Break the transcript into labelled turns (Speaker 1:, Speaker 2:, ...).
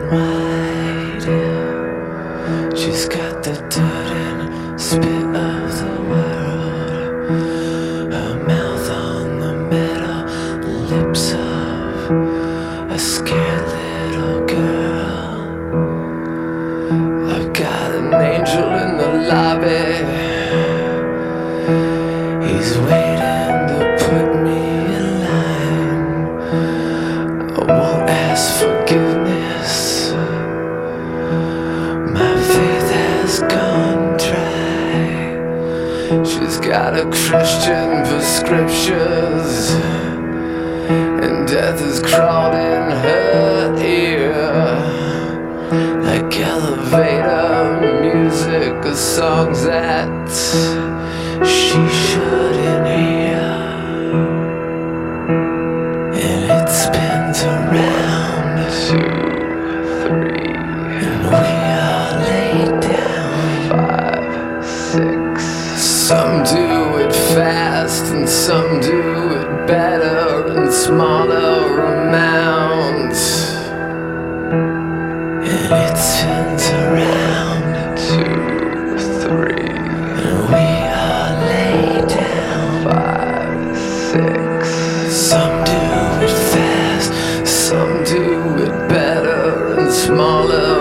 Speaker 1: white. She's got the dirt and spit of the world. Her mouth on the metal lips of a scared little girl. I've got an angel in the lobby. He's waiting to put me in line. I won't ask forgiveness. My faith has gone dry. She's got a Christian prescriptions, and death has crawled in her ear. Like elevator music of songs that she shouldn't hear. And it spins around 2, 3, and we are laid down 5, 6. Some do it fast and some do it better in smaller amounts. And it spins around 2, 3, and we are laid down 5, 6. Some do it fast, some do it better in smaller